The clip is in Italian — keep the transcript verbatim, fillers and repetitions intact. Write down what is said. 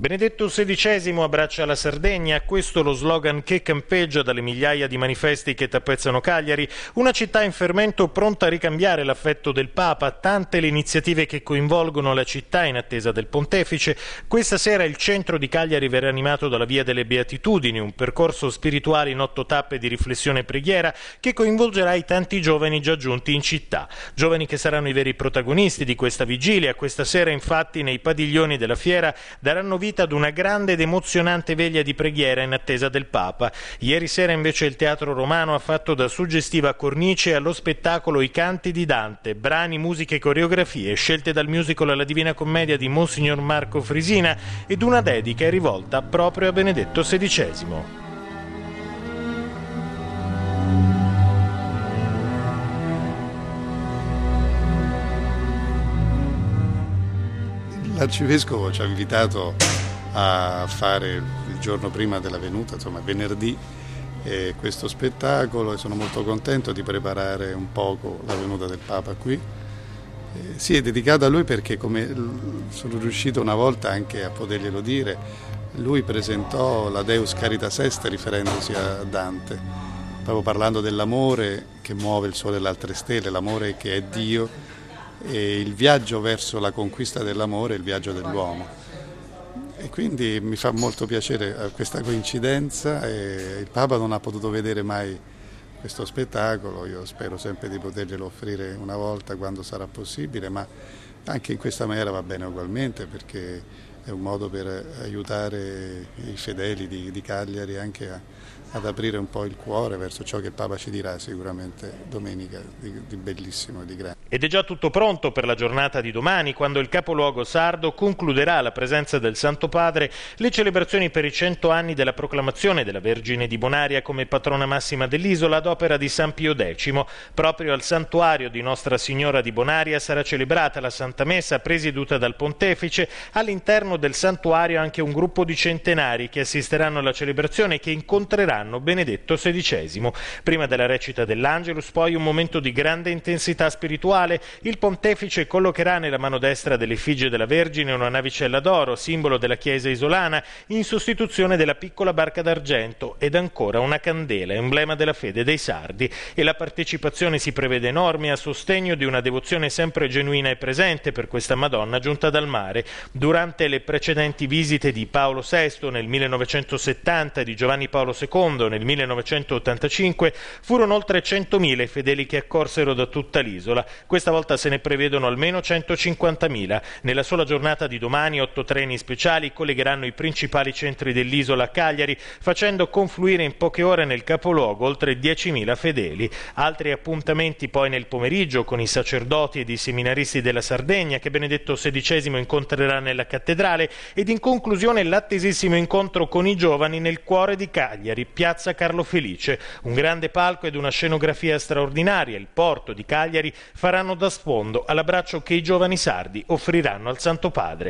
Benedetto sedicesimo abbraccia la Sardegna, questo lo slogan che campeggia dalle migliaia di manifesti che tappezzano Cagliari, una città in fermento pronta a ricambiare l'affetto del Papa, tante le iniziative che coinvolgono la città in attesa del Pontefice. Questa sera il centro di Cagliari verrà animato dalla Via delle Beatitudini, un percorso spirituale in otto tappe di riflessione e preghiera che coinvolgerà i tanti giovani già giunti in città, giovani che saranno i veri protagonisti di questa vigilia. Questa sera infatti nei padiglioni della fiera daranno vita ad una grande ed emozionante veglia di preghiera in attesa del Papa. Ieri sera invece il Teatro Romano ha fatto da suggestiva cornice allo spettacolo I canti di Dante, brani, musiche e coreografie scelte dal musical La Divina Commedia di Monsignor Marco Frisina ed una dedica è rivolta proprio a Benedetto sedicesimo. L'arcivescovo ci ha invitato a fare il giorno prima della venuta, insomma venerdì, eh, questo spettacolo e sono molto contento di preparare un poco la venuta del Papa qui. Eh, sì, è dedicato a lui perché, come sono riuscito una volta anche a poterglielo dire, lui presentò la Deus Caritas Est riferendosi a Dante, proprio parlando dell'amore che muove il sole e le altre stelle, l'amore che è Dio, e il viaggio verso la conquista dell'amore, il viaggio dell'uomo. E quindi mi fa molto piacere questa coincidenza e il Papa non ha potuto vedere mai questo spettacolo, io spero sempre di poterglielo offrire una volta quando sarà possibile, ma anche in questa maniera va bene ugualmente perché è un modo per aiutare i fedeli di, di Cagliari anche a, ad aprire un po' il cuore verso ciò che il Papa ci dirà sicuramente domenica di, di bellissimo e di grande. Ed è già tutto pronto per la giornata di domani, quando il capoluogo sardo concluderà alla presenza del Santo Padre le celebrazioni per i cento anni della proclamazione della Vergine di Bonaria come patrona massima dell'isola ad opera di San Pio X. Proprio al santuario di Nostra Signora di Bonaria sarà celebrata la Santa Messa presieduta dal Pontefice. All'interno del santuario anche un gruppo di centenari che assisteranno alla celebrazione e che incontreranno Benedetto sedicesimo. Prima della recita dell'Angelus, poi un momento di grande intensità spirituale. Il Pontefice collocherà nella mano destra dell'effigie della Vergine una navicella d'oro, simbolo della Chiesa isolana, in sostituzione della piccola barca d'argento, ed ancora una candela, emblema della fede dei sardi. E la partecipazione si prevede enorme a sostegno di una devozione sempre genuina e presente per questa Madonna giunta dal mare. Durante le precedenti visite di Paolo sesto nel millenovecentosettanta e di Giovanni Paolo secondo nel millenovecentottantacinque furono oltre centomila i fedeli che accorsero da tutta l'isola. Questa volta se ne prevedono almeno centocinquantamila. Nella sola giornata di domani otto treni speciali collegheranno i principali centri dell'isola a Cagliari, facendo confluire in poche ore nel capoluogo oltre diecimila fedeli. Altri appuntamenti poi nel pomeriggio con i sacerdoti ed i seminaristi della Sardegna che Benedetto sedicesimo incontrerà nella cattedrale, ed in conclusione l'attesissimo incontro con i giovani nel cuore di Cagliari, piazza Carlo Felice. Un grande palco ed una scenografia straordinaria, il porto di Cagliari, faranno da sfondo all'abbraccio che i giovani sardi offriranno al Santo Padre.